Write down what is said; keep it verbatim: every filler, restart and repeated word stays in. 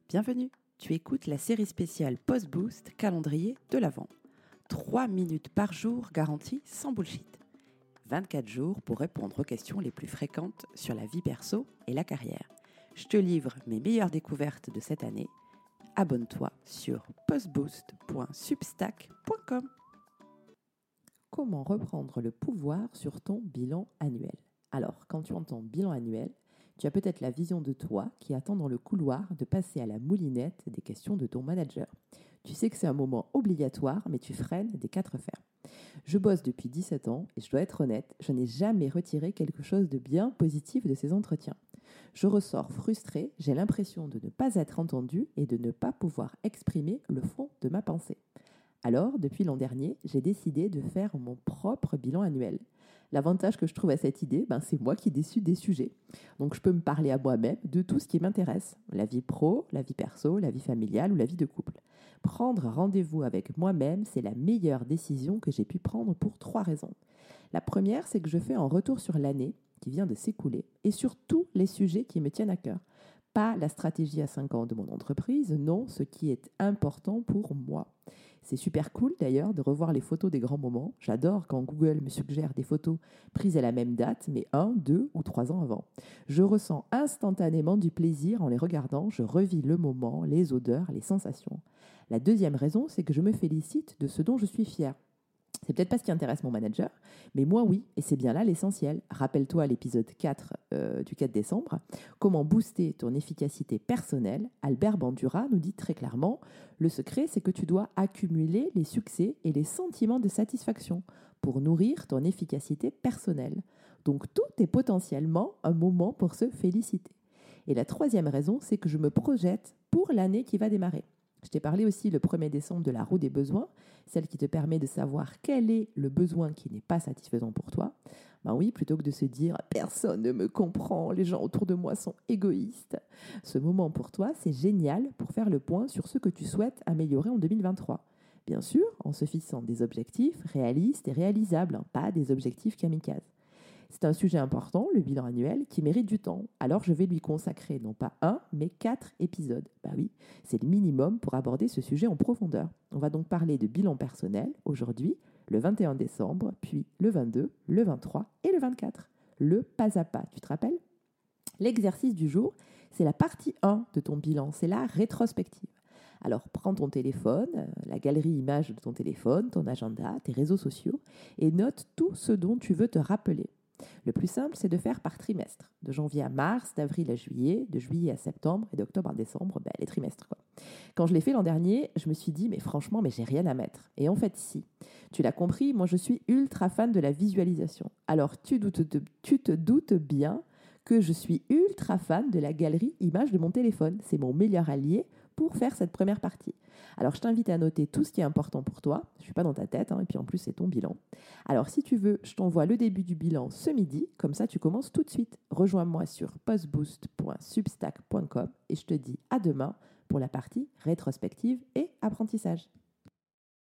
Bienvenue, tu écoutes la série spéciale Post Boost calendrier de l'Avent. trois minutes par jour garanties sans bullshit. vingt-quatre jours pour répondre aux questions les plus fréquentes sur la vie perso et la carrière. Je te livre mes meilleures découvertes de cette année. Abonne-toi sur postboost point substack point com. Comment reprendre le pouvoir sur ton bilan annuel? Alors, quand tu entends bilan annuel, tu as peut-être la vision de toi qui attend dans le couloir de passer à la moulinette des questions de ton manager. Tu sais que c'est un moment obligatoire, mais tu freines des quatre fers. Je bosse depuis dix-sept ans et je dois être honnête, je n'ai jamais retiré quelque chose de bien positif de ces entretiens. Je ressors frustrée, j'ai l'impression de ne pas être entendue et de ne pas pouvoir exprimer le fond de ma pensée. Alors, depuis l'an dernier, j'ai décidé de faire mon propre bilan annuel. L'avantage que je trouve à cette idée, ben, c'est moi qui décide des sujets. Donc, je peux me parler à moi-même de tout ce qui m'intéresse. La vie pro, la vie perso, la vie familiale ou la vie de couple. Prendre rendez-vous avec moi-même, c'est la meilleure décision que j'ai pu prendre pour trois raisons. La première, c'est que je fais un retour sur l'année qui vient de s'écouler et sur tous les sujets qui me tiennent à cœur. Pas la stratégie à cinq ans de mon entreprise, non, ce qui est important pour moi. C'est super cool d'ailleurs de revoir les photos des grands moments. J'adore quand Google me suggère des photos prises à la même date, mais un, deux ou trois ans avant. Je ressens instantanément du plaisir en les regardant, je revis le moment, les odeurs, les sensations. La deuxième raison, c'est que je me félicite de ce dont je suis fière. C'est peut-être pas ce qui intéresse mon manager, mais moi oui, et c'est bien là l'essentiel. Rappelle-toi l'épisode quatre euh, du quatre décembre. Comment booster ton efficacité personnelle? Albert Bandura nous dit très clairement, le secret c'est que tu dois accumuler les succès et les sentiments de satisfaction pour nourrir ton efficacité personnelle. Donc tout est potentiellement un moment pour se féliciter. Et la troisième raison, c'est que je me projette pour l'année qui va démarrer. Je t'ai parlé aussi le premier décembre de la roue des besoins, celle qui te permet de savoir quel est le besoin qui n'est pas satisfaisant pour toi. Ben oui, plutôt que de se dire « personne ne me comprend, les gens autour de moi sont égoïstes ». Ce moment pour toi, c'est génial pour faire le point sur ce que tu souhaites améliorer en deux mille vingt-trois. Bien sûr, en se fixant des objectifs réalistes et réalisables, hein, pas des objectifs kamikazes. C'est un sujet important, le bilan annuel, qui mérite du temps. Alors je vais lui consacrer non pas un, mais quatre épisodes. Bah oui, c'est le minimum pour aborder ce sujet en profondeur. On va donc parler de bilan personnel aujourd'hui, le vingt et un décembre, puis le vingt-deux, le vingt-trois et le vingt-quatre. Le pas à pas, tu te rappelles? L'exercice du jour, c'est la partie un de ton bilan, c'est la rétrospective. Alors prends ton téléphone, la galerie images de ton téléphone, ton agenda, tes réseaux sociaux et note tout ce dont tu veux te rappeler. Le plus simple, c'est de faire par trimestre, de janvier à mars, d'avril à juillet, de juillet à septembre et d'octobre à décembre, ben, les trimestres, quoi. Quand je l'ai fait l'an dernier, je me suis dit, mais franchement, mais j'ai rien à mettre. Et en fait, si. Tu l'as compris, moi je suis ultra fan de la visualisation. Alors tu, doutes, tu te doutes bien que je suis ultra fan de la galerie images de mon téléphone. C'est mon meilleur allié pour faire cette première partie. Alors, je t'invite à noter tout ce qui est important pour toi. Je ne suis pas dans ta tête, hein, et puis en plus, c'est ton bilan. Alors, si tu veux, je t'envoie le début du bilan ce midi. Comme ça, tu commences tout de suite. Rejoins-moi sur postboost point substack point com et je te dis à demain pour la partie rétrospective et apprentissage.